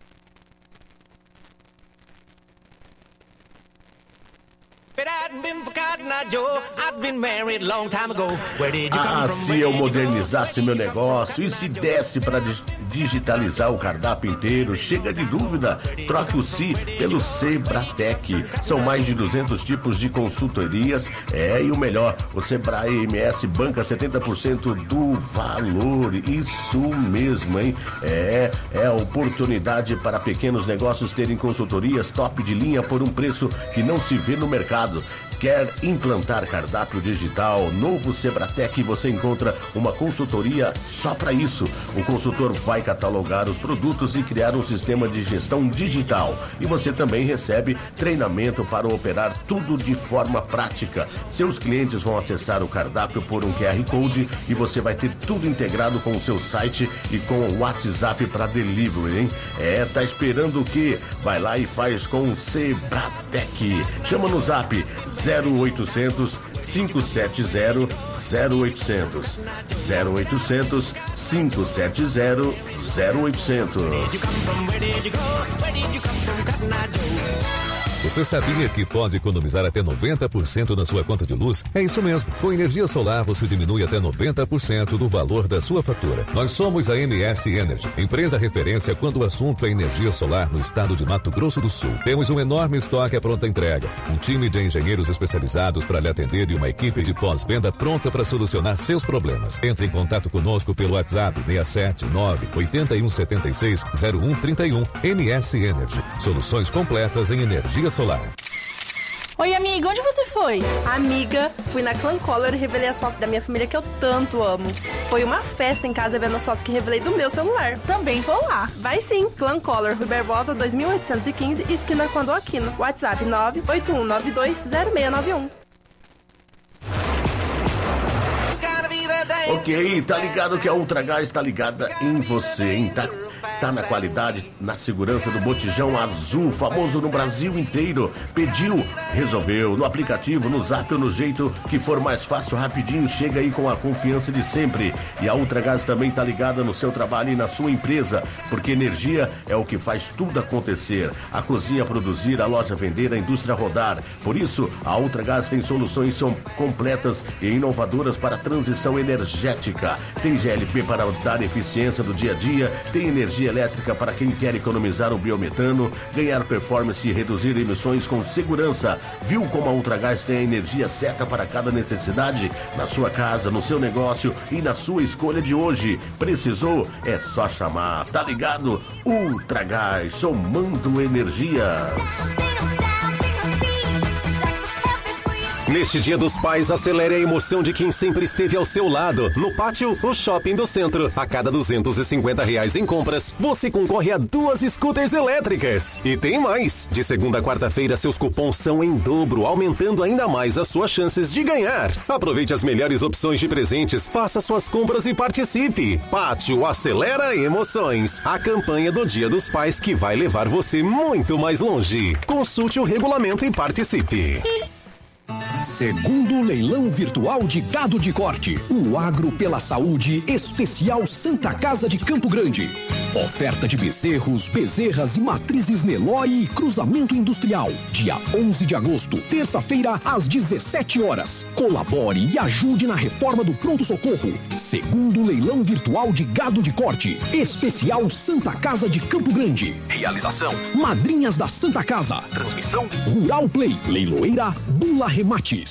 Se eu modernizasse meu negócio e se desse para digitalizar o cardápio inteiro, chega de dúvida, troque o C pelo Sebratec. São mais de 200 tipos de consultorias, e o melhor, o Sebrae MS banca 70% do valor. Isso mesmo, hein? É oportunidade para pequenos negócios terem consultorias top de linha por um preço que não se vê no mercado. Quer implantar cardápio digital? Novo Sebratec, você encontra uma consultoria só para isso. O consultor vai catalogar os produtos e criar um sistema de gestão digital. E você também recebe treinamento para operar tudo de forma prática. Seus clientes vão acessar o cardápio por um QR Code e você vai ter tudo integrado com o seu site e com o WhatsApp para delivery, hein? Tá esperando o quê? Vai lá e faz com o Sebratec. Chama no Zap 0800 570 0800 0800 570 0800. Você sabia que pode economizar até 90% na sua conta de luz? É isso mesmo. Com energia solar, você diminui até 90% do valor da sua fatura. Nós somos a MS Energy, empresa referência quando o assunto é energia solar no estado de Mato Grosso do Sul. Temos um enorme estoque à pronta entrega, um time de engenheiros especializados para lhe atender e uma equipe de pós-venda pronta para solucionar seus problemas. Entre em contato conosco pelo WhatsApp 679 8176 0131. MS Energy, soluções completas em energia solar. Oi, amiga, onde você foi? Amiga, fui na Clan Color e revelei as fotos da minha família que eu tanto amo. Foi uma festa em casa vendo as fotos que revelei do meu celular. Também vou lá. Vai sim, Clan Color, Rui Barbosa 2815, esquina com a do Aquino. WhatsApp 981920691. Ok, tá ligado que a Ultragás tá ligada em você, hein? tá na qualidade, na segurança do botijão azul, famoso no Brasil inteiro. Pediu, resolveu, no aplicativo, no Zap ou no jeito que for mais fácil, rapidinho, chega aí com a confiança de sempre. E a Ultragás também tá ligada no seu trabalho e na sua empresa, porque energia é o que faz tudo acontecer. A cozinha produzir, a loja vender, a indústria rodar. Por isso, a Ultragás tem soluções completas e inovadoras para a transição energética. Tem GLP para dar eficiência do dia a dia, tem energia elétrica para quem quer economizar o biometano, ganhar performance e reduzir emissões com segurança. Viu como a Ultragás tem a energia certa para cada necessidade? Na sua casa, no seu negócio e na sua escolha de hoje. Precisou? É só chamar. Tá ligado? Ultragás, somando energias. Neste Dia dos Pais, acelere a emoção de quem sempre esteve ao seu lado. No Pátio, o Shopping do Centro. A cada R$250 em compras, você concorre a 2 scooters elétricas. E tem mais! De segunda a quarta-feira, seus cupons são em dobro, aumentando ainda mais as suas chances de ganhar. Aproveite as melhores opções de presentes, faça suas compras e participe. Pátio acelera emoções. A campanha do Dia dos Pais que vai levar você muito mais longe. Consulte o regulamento e participe. Segundo leilão virtual de gado de corte, o Agro pela Saúde Especial Santa Casa de Campo Grande. Oferta de bezerros, bezerras e matrizes Nelore e cruzamento industrial. Dia 11 de agosto, terça-feira, às 17 horas. Colabore e ajude na reforma do pronto-socorro. Segundo leilão virtual de gado de corte, Especial Santa Casa de Campo Grande. Realização: Madrinhas da Santa Casa. Transmissão: Rural Play. Leiloeira Bula Remates.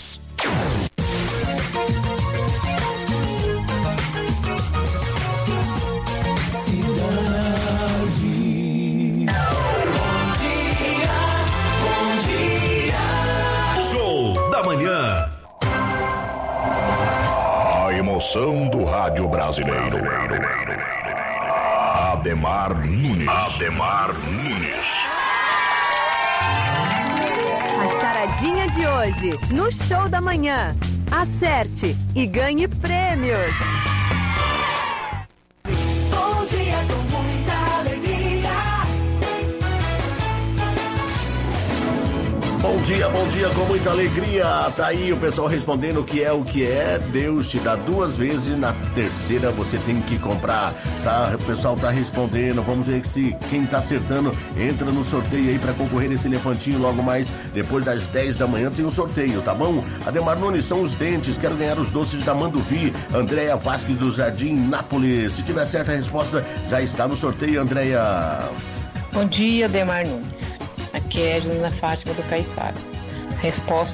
Show da manhã. A emoção do rádio brasileiro. Ademar Nunes. A charadinha de hoje, no Show da Manhã. Acerte e ganhe prêmios. Bom dia com muita alegria. Bom dia com muita alegria. Tá aí o pessoal respondendo o que é. Deus te dá 2 vezes, na terceira você tem que comprar. Tá? O pessoal tá respondendo. Vamos ver se quem tá acertando entra no sorteio aí pra concorrer nesse elefantinho logo mais. Depois das 10 da manhã tem um sorteio, tá bom? Ademar Nunes, são os dentes. Quero ganhar os doces da Manduvi. Andréia Vasque do Jardim Nápoles. Se tiver certa resposta, já está no sorteio, Andréia. Bom dia, Ademar Nunes. Aqui é a Juliana Fátima do Caiçara. A resposta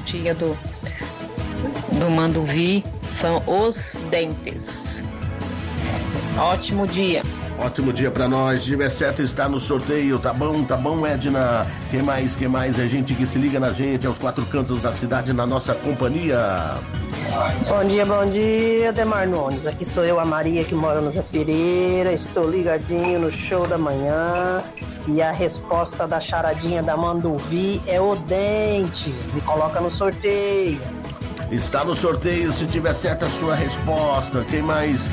do Manduvi são os dentes. Ótimo dia. Ótimo dia pra nós. Se tiver certo, está no sorteio. Tá bom, Edna. Quem mais? É gente que se liga na gente, aos 4 cantos da cidade, na nossa companhia. Bom dia, Ademar Nunes. Aqui sou eu, a Maria, que mora no Zafireira. Estou ligadinho no Show da Manhã. E a resposta da charadinha da Manduvi é o dente. Me coloca no sorteio. Está no sorteio, se tiver certa a sua resposta. Quem mais?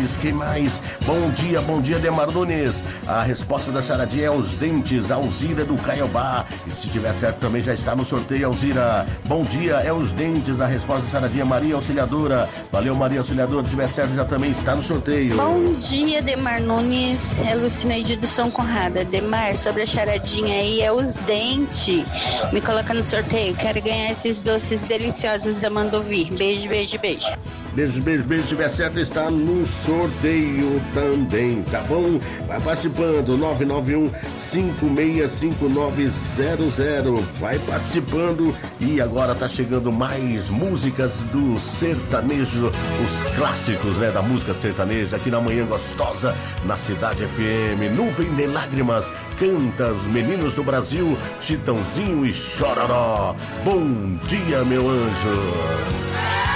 Bom dia, Ademar Nunes. A resposta da charadinha é os dentes, Alzira do Caiobá. E se tiver certo também já está no sorteio, Alzira. Bom dia, é os dentes. A resposta da charadinha, Maria Auxiliadora. Valeu, Maria Auxiliadora. Se tiver certo já também está no sorteio. Bom dia, Ademar Nunes. É Lucineide do São Conrado. Ademar, sobre a charadinha aí, é os dentes. Me coloca no sorteio. Quero ganhar esses doces deliciosos da Manduvi. Beijo. Beijo. Se tiver certo, está no sorteio também, tá bom? Vai participando, 991-565900. Vai participando. E agora tá chegando mais músicas do sertanejo, os clássicos, né, da música sertaneja, aqui na Manhã Gostosa, na Cidade FM. Nuvem de Lágrimas, canta os meninos do Brasil, Chitãozinho e Chororó. Bom dia, meu anjo.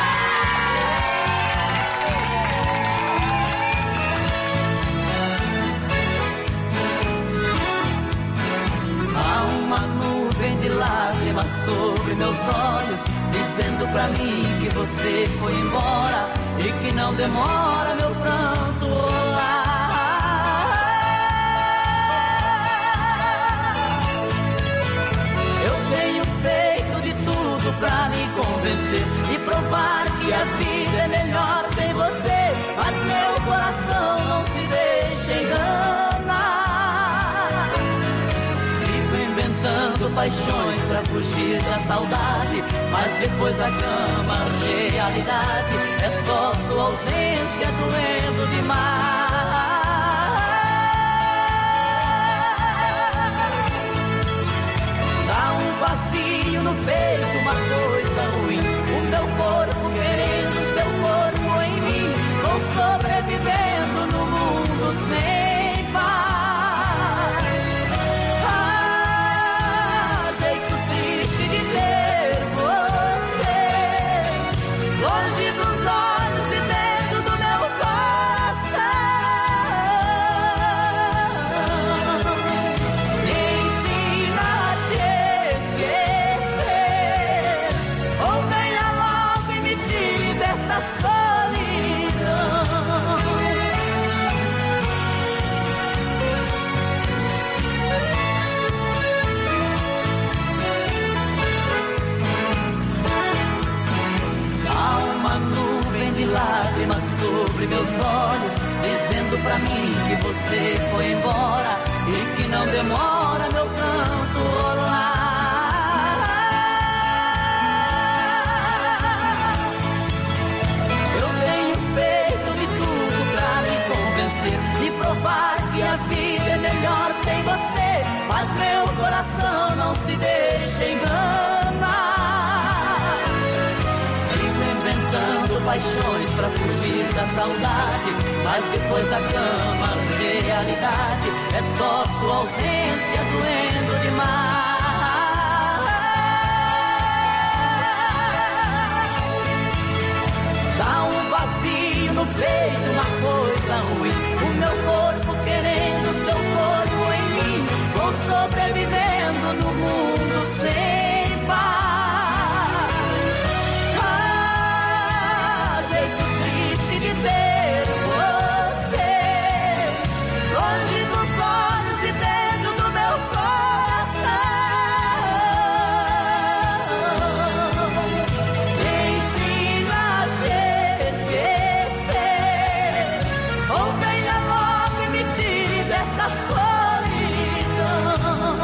De lágrimas sobre meus olhos, dizendo pra mim que você foi embora e que não demora meu pranto. tudo pra me convencer e provar que a vida é melhor sem você. Mas meu coração não se deixa enganar. Fico inventando paixões pra fugir da saudade, mas depois da cama a realidade é só sua ausência doendo demais. Dá um vazio no peito, uma coisa ruim. O meu corpo querendo seu corpo em mim. Vou sobrevivendo no mundo sem paz. Ah, jeito triste de ter você longe dos olhos e dentro do meu coração. Me ensina a te esquecer, ou venha logo e me tire desta solidão. Há uma nuvem de lágrimas sobre meus olhos, dizendo pra mim que você foi embora e que não demora meu pranto rolar. Eu tenho feito de tudo pra me convencer e provar que a vida é melhor sem você, mas meu coração não se deixa enganar. Fico inventando paixões pra fugir da saudade, mas depois da cama a realidade é só sua ausência doendo demais. Dá um vazio no peito, uma coisa ruim. O meu corpo querendo seu corpo em mim. Vou sobrevivendo no mundo sem paz. Ah, jeito triste de ter você longe dos olhos e dentro do meu coração. Me ensina a te esquecer, ou venha logo e me tire desta solidão.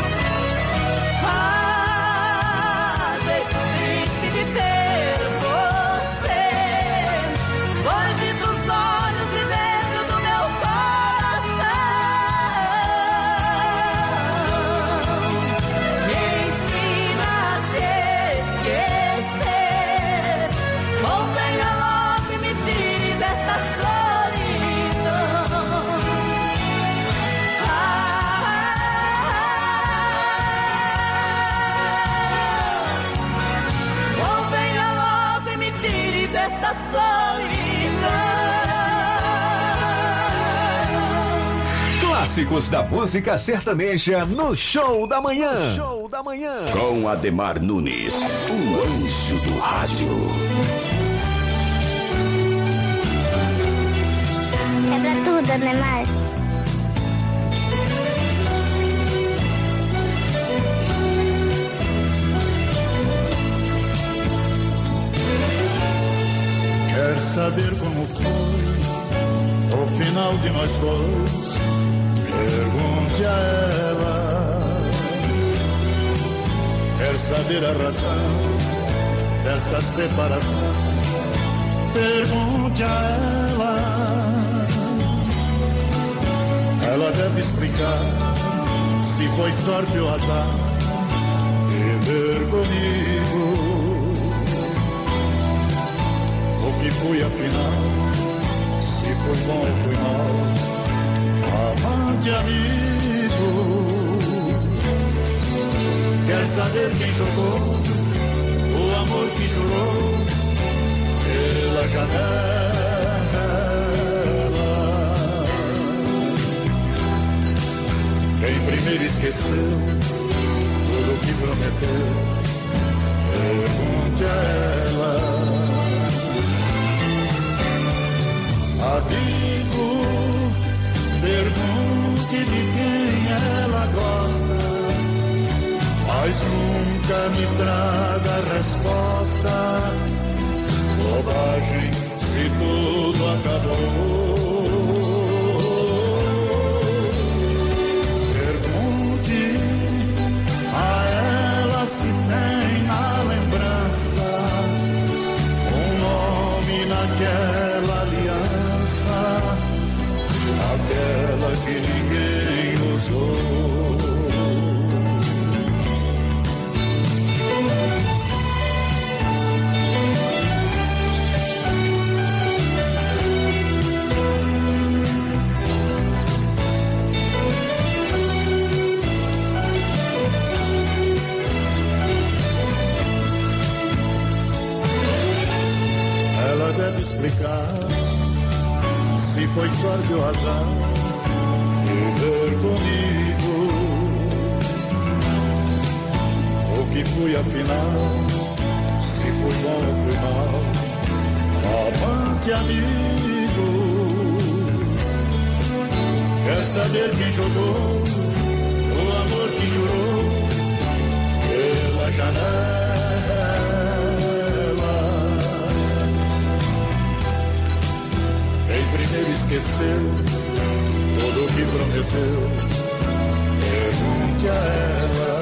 Ah, jeito triste de ter você longe dos olhos e dentro do meu coração. Me ensina a te esquecer, ou venha logo e me tire desta solidão. Ou venha logo e me tire desta solidão. Clássicos da música sertaneja no Show da Manhã. Com Ademar Nunes, o anjo do rádio. É pra tudo, Ademar. Quer saber como foi o final de nós dois? Pergunte a ela. Quer saber a razão desta separação? Pergunte a ela. Ela deve explicar se foi sorte ou azar viver comigo. O que fui afinal, se foi bom ou foi mal, amante amigo. Quer saber quem jogou o amor que jurou pela janela? Quem primeiro esqueceu tudo que prometeu? Pergunte a ela. Amigo, pergunte de quem ela gosta, mas nunca me traga a naquela aliança, aquela que ninguém usou. Ela deve explicar se foi sorte ou azar viver comigo, o que fui afinal, se fui bom ou fui mal, amante amigo. Quer saber quem jogou o amor que jurou pela janela? Primeiro esqueceu tudo o que prometeu. Pergunte a ela,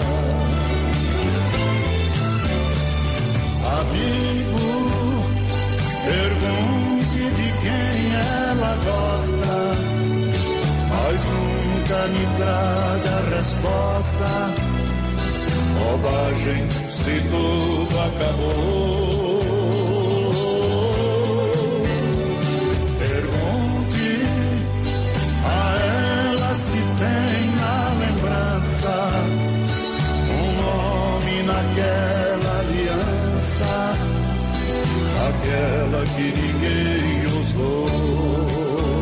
amigo, pergunte de quem ela gosta, mas nunca me traga resposta. Bobagem se tudo acabou. Tem na lembrança um nome naquela aliança, aquela que ninguém usou.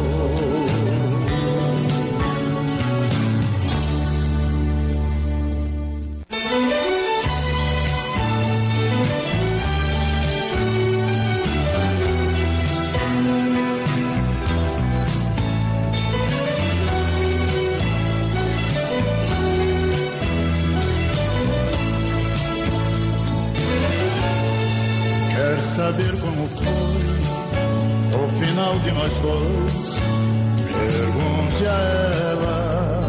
Saber como foi o final de nós dois, pergunte a ela.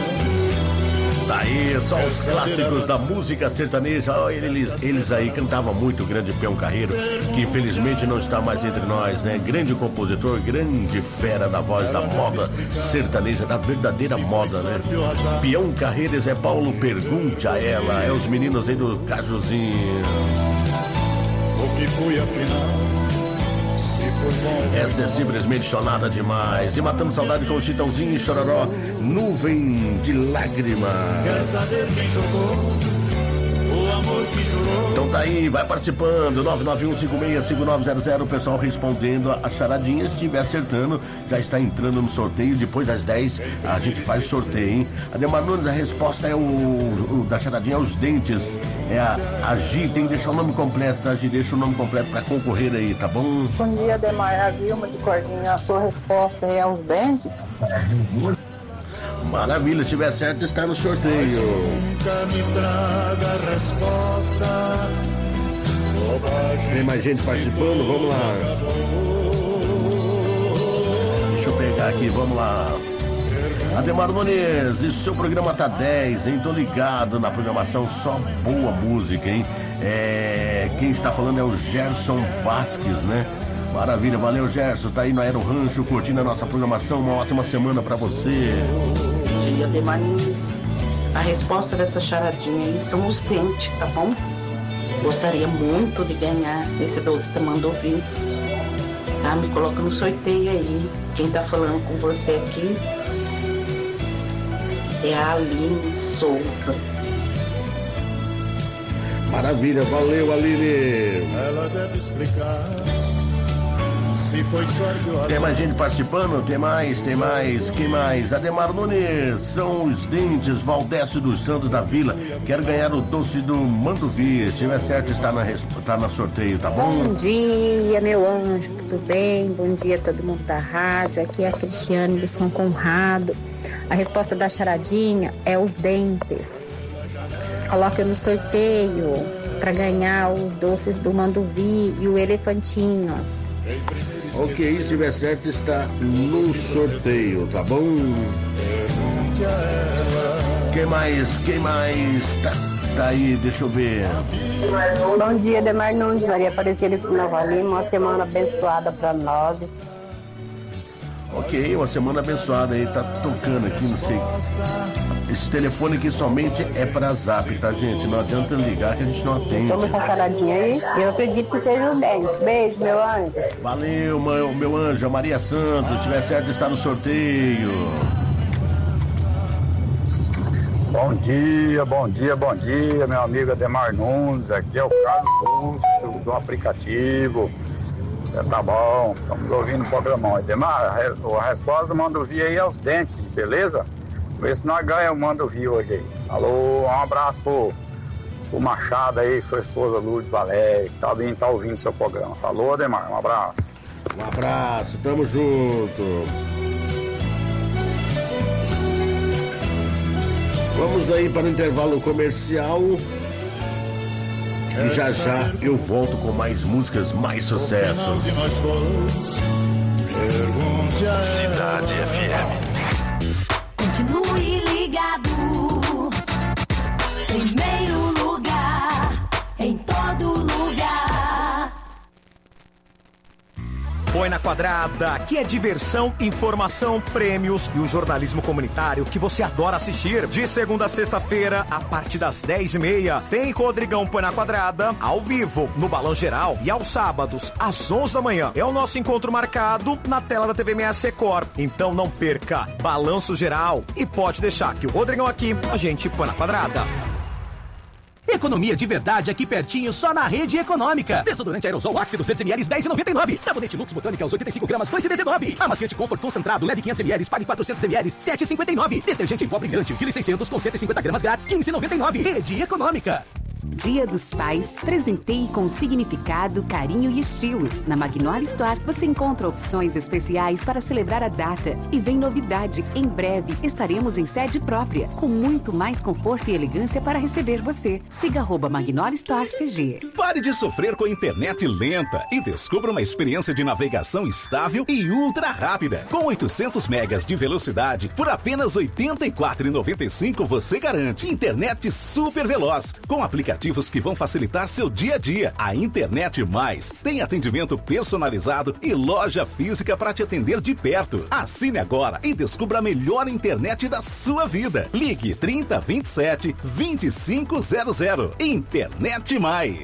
Daí, só os clássicos da música sertaneja. Oh, eles aí cantavam muito, o grande Peão Carreiro, que infelizmente não está mais entre nós, né? Grande compositor, grande fera da voz da moda sertaneja, da verdadeira moda, né? Peão Carreiro, Zé Paulo, pergunte a ela. É os meninos aí do Cajuzinho. O que fui afinal, se foi bom. Essa é simplesmente chonada demais. E matando saudade com o Chitãozinho e Chororó, Nuvem de Lágrima. Quer saber quem jogou o amor que jurou? Então tá aí, vai participando. 991565900. O pessoal respondendo a charadinha. Se estiver acertando, já está entrando no sorteio. Depois das 10 a gente faz sorteio, hein? Ademar Nunes, a resposta é o da charadinha, os dentes. É a Gi, tem que deixar o nome completo, tá, Gi? Deixa o nome completo pra concorrer aí, tá bom? Bom dia, Ademar. A Vilma de Cordinha. A sua resposta é os dentes? Maravilha, se tiver certo, está no sorteio. Nunca me traga a resposta. Tem mais gente participando, vamos lá. Deixa eu pegar aqui, vamos lá. Ademar Nunes, e seu programa tá 10, hein? Tô ligado na programação, só boa música, hein? Quem está falando é o Gerson Vasques, né? Maravilha, valeu Gerson, tá aí no Aero Rancho curtindo a nossa programação, uma ótima semana pra você. Bom dia, Ademar Nunes. A resposta dessa charadinha aí são os dentes, tá bom? Gostaria muito de ganhar esse doce que mandou vir. Tá? Me coloca no sorteio aí. Quem tá falando com você aqui é a Aline Souza. Maravilha, valeu Aline. Ela deve explicar se foi sorte ou azar. Tem mais gente participando? Tem mais. Quem mais? Ademar Nunes, são os dentes, Valdécio dos Santos da Vila. Quero ganhar o doce do Manduvi. Se tiver certo, está na sorteio, tá bom? Bom dia, meu anjo, tudo bem? Bom dia a todo mundo da rádio. Aqui é a Cristiane do São Conrado. A resposta da charadinha é os dentes. Coloca no sorteio para ganhar os doces do Manduvi e o elefantinho. Ok, se tiver certo, está no sorteio, tá bom? Quem mais? tá aí, deixa eu ver. Bom dia, Demar Nunes, Maria Aparecida de Nova Lima, uma semana abençoada para nós. Ok, uma semana abençoada aí, tá tocando aqui, não sei. Esse telefone aqui somente é para zap, tá, gente? Não adianta ligar que a gente não atende. Toma essa charadinha aí, eu acredito que seja o dente. Beijo, meu anjo. Valeu, meu anjo, a Maria Santos, se tiver certo, está no sorteio. Bom dia, meu amigo Ademar Nunes, aqui é o Carlos Russo, do aplicativo. Tá bom, estamos ouvindo o programão. Ademar, a resposta do Mandovi aí é os dentes, beleza? Vê se nós ganhamos o Mandovi hoje aí. Alô, um abraço pro Machado aí, sua esposa Lourdes Valéria, que tá ouvindo seu programa. Alô, Ademar, um abraço. Um abraço, tamo junto. Vamos aí para o intervalo comercial. E já eu volto com mais músicas, mais sucessos. Cidade FM. Continue ligado. Primeiro lugar, em todo lugar. Põe na Quadrada, que é diversão, informação, prêmios e o jornalismo comunitário que você adora assistir. De segunda a sexta-feira, a partir das 10h30, tem Rodrigão Põe na Quadrada, ao vivo, no Balão Geral. E aos sábados, às 11 da manhã, é o nosso encontro marcado na tela da TV 6 Secor. Então não perca, Balanço Geral. E pode deixar que o Rodrigão aqui, a gente põe na Quadrada. Economia de verdade aqui pertinho, só na Rede Econômica. Desodorante aerosol Axe 200ml, 10,99. Sabonete Lux Botânica, aos 85 gramas, 2,19. Amaciante Comfort concentrado, leve 500ml, pague 400ml, 7,59. Detergente em pó brilhante, 1,6 kg com 150 gramas grátis, 15,99. Rede Econômica. Dia dos Pais, presenteie com significado, carinho e estilo. Na Magnolia Store, você encontra opções especiais para celebrar a data. E vem novidade, em breve estaremos em sede própria, com muito mais conforto e elegância para receber você. Siga @Magnolia Store CG. Pare de sofrer com a internet lenta e descubra uma experiência de navegação estável e ultra rápida. Com 800 megas de velocidade, por apenas R$ 84,95 você garante internet super veloz, com aplicativos que vão facilitar seu dia a dia. A Internet Mais tem atendimento personalizado e loja física para te atender de perto. Assine agora e descubra a melhor internet da sua vida. Ligue 3027 2500. Internet Mais.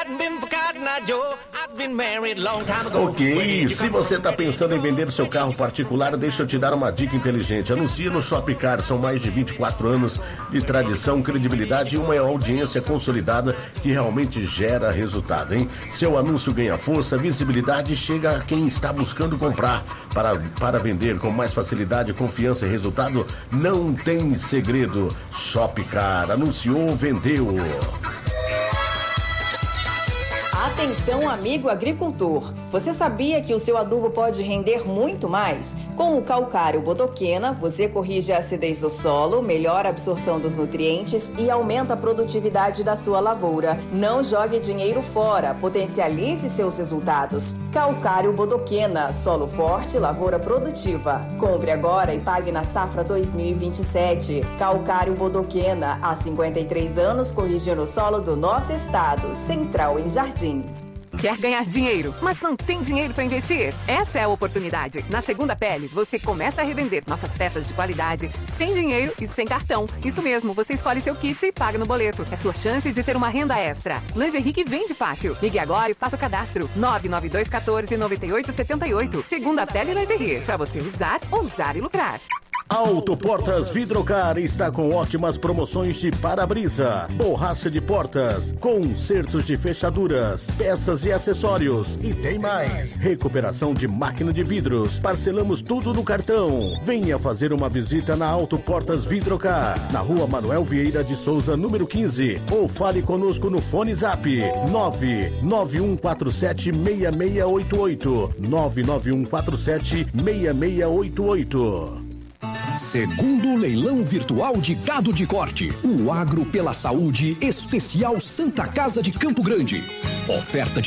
Ok, se você está pensando em vender o seu carro particular, deixa eu te dar uma dica inteligente. Anuncie no Shopcar, são mais de 24 anos de tradição, credibilidade e uma audiência consolidada que realmente gera resultado, hein? Seu anúncio ganha força, visibilidade, chega a quem está buscando comprar. Para vender com mais facilidade, confiança e resultado, não tem segredo. Shopcar, anunciou, vendeu. Atenção, amigo agricultor! Você sabia que o seu adubo pode render muito mais? Com o calcário Bodoquena, você corrige a acidez do solo, melhora a absorção dos nutrientes e aumenta a produtividade da sua lavoura. Não jogue dinheiro fora, potencialize seus resultados. Calcário Bodoquena, solo forte, lavoura produtiva. Compre agora e pague na safra 2027. Calcário Bodoquena, há 53 anos corrigindo o solo do nosso estado. Central em Jardim. Quer ganhar dinheiro, mas não tem dinheiro para investir? Essa é a oportunidade. Na Segunda Pele, você começa a revender nossas peças de qualidade, sem dinheiro e sem cartão. Isso mesmo, você escolhe seu kit e paga no boleto. É sua chance de ter uma renda extra. Lingerie que vende fácil. Ligue agora e faça o cadastro. 99214-9878. Segunda Pele Lingerie. Para você usar, ousar e lucrar. Autoportas Vidrocar está com ótimas promoções de para-brisa, borracha de portas, consertos de fechaduras, peças e acessórios. E tem mais, recuperação de máquina de vidros, parcelamos tudo no cartão. Venha fazer uma visita na Autoportas Vidrocar, na Rua Manuel Vieira de Souza, número 15, ou fale conosco no fone zap 991476688, 991476688. Segundo leilão virtual de gado de corte, o Agro pela Saúde Especial Santa Casa de Campo Grande. Oferta de